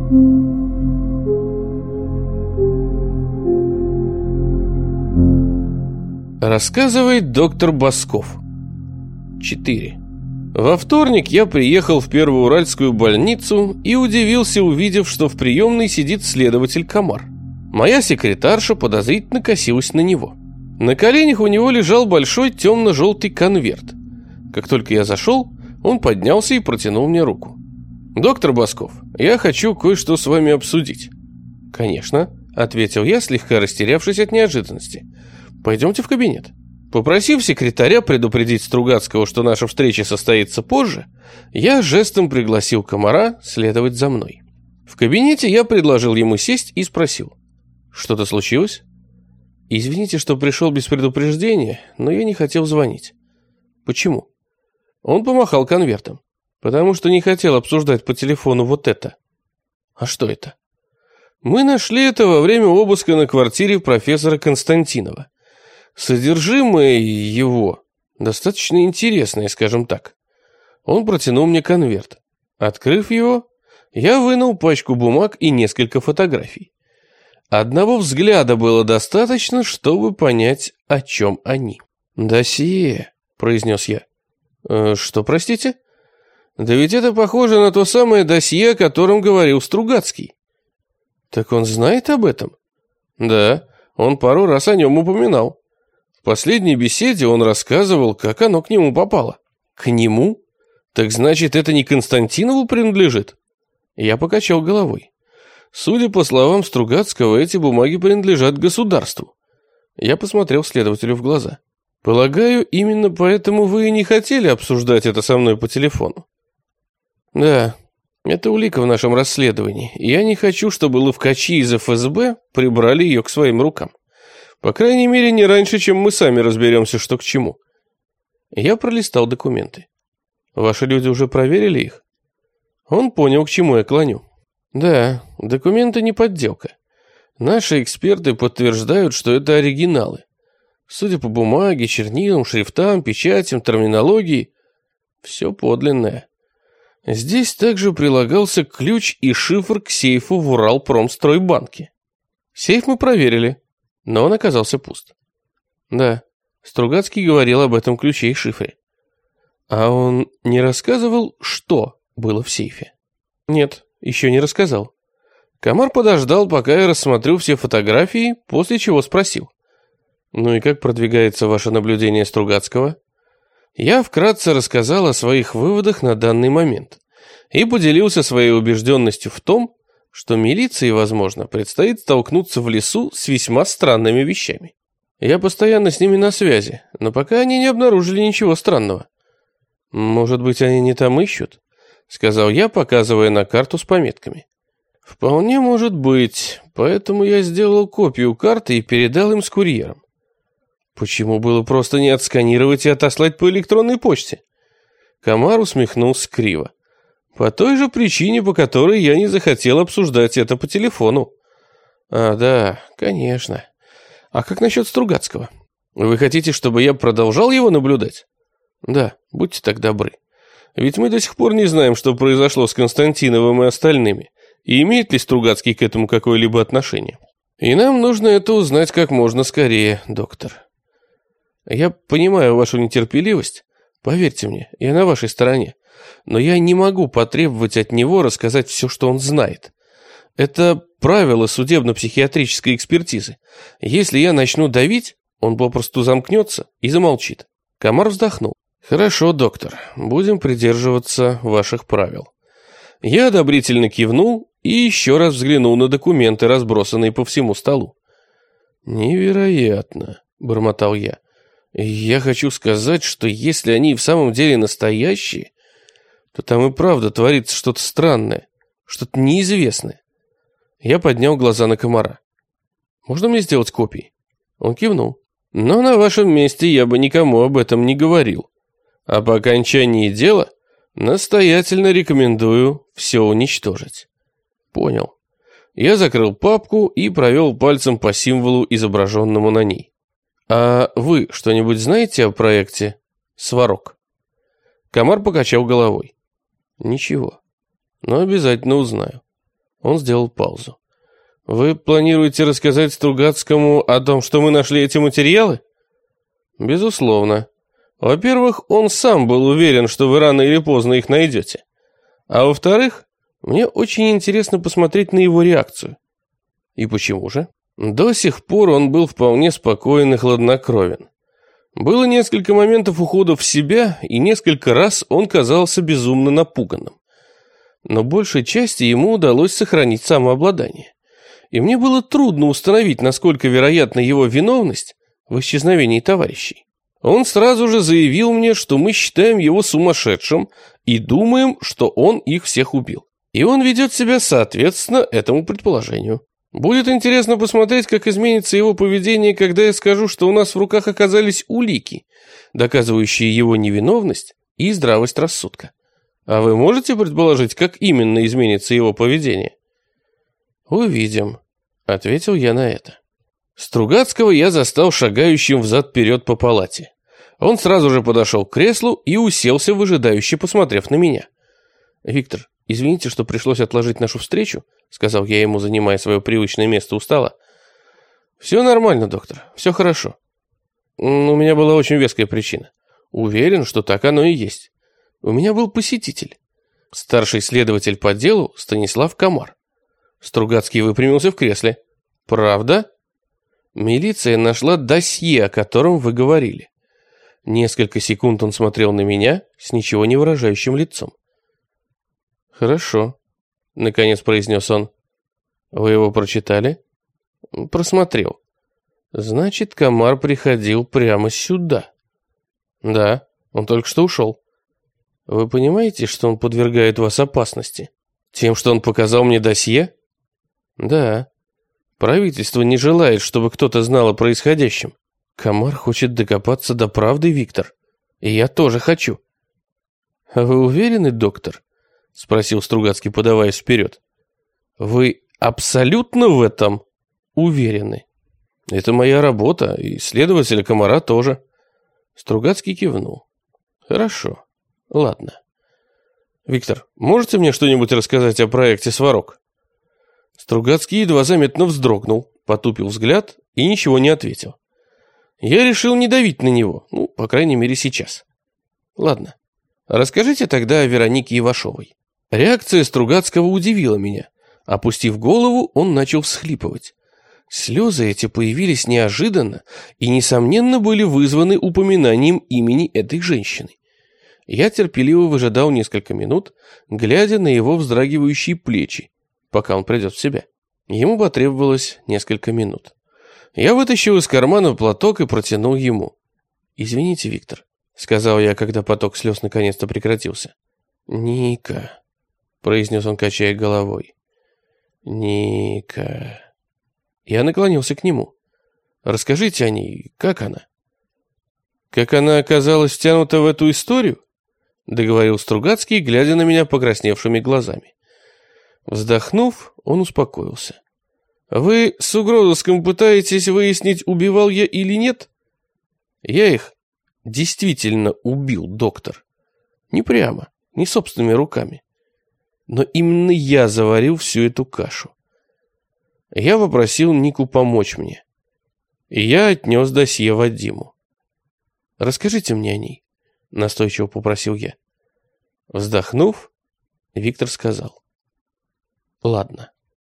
Рассказывает доктор Басков. 4. Во вторник я приехал в Первоуральскую больницу и удивился, увидев, что в приемной сидит следователь Комар. Моя секретарша подозрительно косилась на него. На коленях у него лежал большой темно-желтый конверт. Как только я зашел, он поднялся и протянул мне руку. «Доктор Басков, я хочу кое-что с вами обсудить». «Конечно», — ответил я, слегка растерявшись от неожиданности. «Пойдемте в кабинет». Попросив секретаря предупредить Стругацкого, что наша встреча состоится позже, я жестом пригласил Комара следовать за мной. В кабинете я предложил ему сесть и спросил: «Что-то случилось?» «Извините, что пришел без предупреждения, но я не хотел звонить». «Почему?» Он помахал конвертом. «Потому что не хотел обсуждать по телефону вот это». «А что это?» «Мы нашли это во время обыска на квартире профессора Константинова. Содержимое его достаточно интересное, скажем так». Он протянул мне конверт. Открыв его, я вынул пачку бумаг и несколько фотографий. Одного взгляда было достаточно, чтобы понять, о чем они. «Досье», — произнес я. «Что, простите?» «Да ведь это похоже на то самое досье, о котором говорил Стругацкий». «Так он знает об этом?» «Да, он пару раз о нем упоминал. В последней беседе он рассказывал, как оно к нему попало». «К нему? Так значит, это не Константинову принадлежит?» Я покачал головой. «Судя по словам Стругацкого, эти бумаги принадлежат государству». Я посмотрел следователю в глаза. «Полагаю, именно поэтому вы и не хотели обсуждать это со мной по телефону?» «Да, это улика в нашем расследовании. Я не хочу, чтобы ловкачи из ФСБ прибрали ее к своим рукам. По крайней мере, не раньше, чем мы сами разберемся, что к чему». Я пролистал документы. «Ваши люди уже проверили их?» Он понял, к чему я клоню. «Да, документы не подделка. Наши эксперты подтверждают, что это оригиналы. Судя по бумаге, чернилам, шрифтам, печатям, терминологии, все подлинное. Здесь также прилагался ключ и шифр к сейфу в Уралпромстройбанке. Сейф мы проверили, но он оказался пуст. Да, Стругацкий говорил об этом ключе и шифре. А он не рассказывал, что было в сейфе? Нет, еще не рассказал. Комар подождал, пока я рассмотрю все фотографии, после чего спросил: «Ну и как продвигается ваше наблюдение Стругацкого?» Я вкратце рассказал о своих выводах на данный момент и поделился своей убежденностью в том, что милиции, возможно, предстоит столкнуться в лесу с весьма странными вещами. Я постоянно с ними на связи, но пока они не обнаружили ничего странного. «Может быть, они не там ищут?» — сказал я, показывая на карту с пометками. «Вполне может быть, поэтому я сделал копию карты и передал им с курьером». «Почему было просто не отсканировать и отослать по электронной почте?» Комар усмехнулся криво. «По той же причине, по которой я не захотел обсуждать это по телефону». «А, да, конечно. А как насчет Стругацкого? Вы хотите, чтобы я продолжал его наблюдать?» «Да, будьте так добры. Ведь мы до сих пор не знаем, что произошло с Константиновым и остальными, и имеет ли Стругацкий к этому какое-либо отношение. И нам нужно это узнать как можно скорее, доктор. Я понимаю вашу нетерпеливость. Поверьте мне, я на вашей стороне. Но я не могу потребовать от него рассказать все, что он знает. Это правило судебно-психиатрической экспертизы. Если я начну давить, он попросту замкнется и замолчит». Комар вздохнул. «Хорошо, доктор, будем придерживаться ваших правил». Я одобрительно кивнул и еще раз взглянул на документы, разбросанные по всему столу. «Невероятно», — бормотал я. «Я хочу сказать, что если они в самом деле настоящие, то там и правда творится что-то странное, что-то неизвестное». Я поднял глаза на Комара. «Можно мне сделать копии?» Он кивнул. «Но на вашем месте я бы никому об этом не говорил. А по окончании дела настоятельно рекомендую все уничтожить». «Понял». Я закрыл папку и провел пальцем по символу, изображенному на ней. «А вы что-нибудь знаете о проекте «Сварог»?» Комар покачал головой. «Ничего, но обязательно узнаю». Он сделал паузу. «Вы планируете рассказать Стругацкому о том, что мы нашли эти материалы?» «Безусловно. Во-первых, он сам был уверен, что вы рано или поздно их найдете. А во-вторых, мне очень интересно посмотреть на его реакцию». «И почему же?» До сих пор он был вполне спокоен и хладнокровен. Было несколько моментов ухода в себя, и несколько раз он казался безумно напуганным. Но большей части ему удалось сохранить самообладание. И мне было трудно установить, насколько вероятна его виновность в исчезновении товарищей. Он сразу же заявил мне, что мы считаем его сумасшедшим и думаем, что он их всех убил. И он ведет себя соответственно этому предположению. Будет интересно посмотреть, как изменится его поведение, когда я скажу, что у нас в руках оказались улики, доказывающие его невиновность и здравость рассудка. А вы можете предположить, как именно изменится его поведение? «Увидим», — ответил я на это. Стругацкого я застал шагающим взад-вперед по палате. Он сразу же подошел к креслу и уселся, выжидающе посмотрев на меня. «Виктор, извините, что пришлось отложить нашу встречу», — сказал я ему, занимая свое привычное место у стола. «Все нормально, доктор, все хорошо. У меня была очень веская причина. Уверен, что так оно и есть. У меня был посетитель. Старший следователь по делу Станислав Комар». Стругацкий выпрямился в кресле. «Правда?» «Милиция нашла досье, о котором вы говорили». Несколько секунд он смотрел на меня с ничего не выражающим лицом. «Хорошо», — наконец произнес он. «Вы его прочитали?» «Просмотрел». «Значит, Комар приходил прямо сюда?» «Да, он только что ушел». «Вы понимаете, что он подвергает вас опасности? Тем, что он показал мне досье?» «Да. Правительство не желает, чтобы кто-то знал о происходящем. Комар хочет докопаться до правды, Виктор. И я тоже хочу». «А вы уверены, доктор?» — спросил Стругацкий, подаваясь вперед. «Вы абсолютно в этом уверены?» «Это моя работа, и следователя Комара тоже». Стругацкий кивнул. «Хорошо. Ладно. Виктор, можете мне что-нибудь рассказать о проекте «Сварог»?» Стругацкий едва заметно вздрогнул, потупил взгляд и ничего не ответил. Я решил не давить на него, по крайней мере, сейчас. Ладно, расскажите тогда о Веронике Ивашовой. Реакция Стругацкого удивила меня. Опустив голову, он начал всхлипывать. Слезы эти появились неожиданно и, несомненно, были вызваны упоминанием имени этой женщины. Я терпеливо выжидал несколько минут, глядя на его вздрагивающие плечи, пока он придет в себя. Ему потребовалось несколько минут. Я вытащил из кармана платок и протянул ему. «Извините, Виктор», — сказал я, когда поток слез наконец-то прекратился. «Ника», — произнес он, качая головой. «Ника». Я наклонился к нему. «Расскажите о ней, как она?» «Как она оказалась втянута в эту историю?» — договорил Стругацкий, глядя на меня покрасневшими глазами. Вздохнув, он успокоился. «Вы с угрозыском пытаетесь выяснить, убивал я или нет?» «Я их действительно убил, доктор. Не прямо, не собственными руками. Но именно я заварил всю эту кашу. Я попросил Нику помочь мне. И я отнес досье Вадиму. Расскажите мне о ней», — настойчиво попросил я. Вздохнув, Виктор сказал: «Ладно».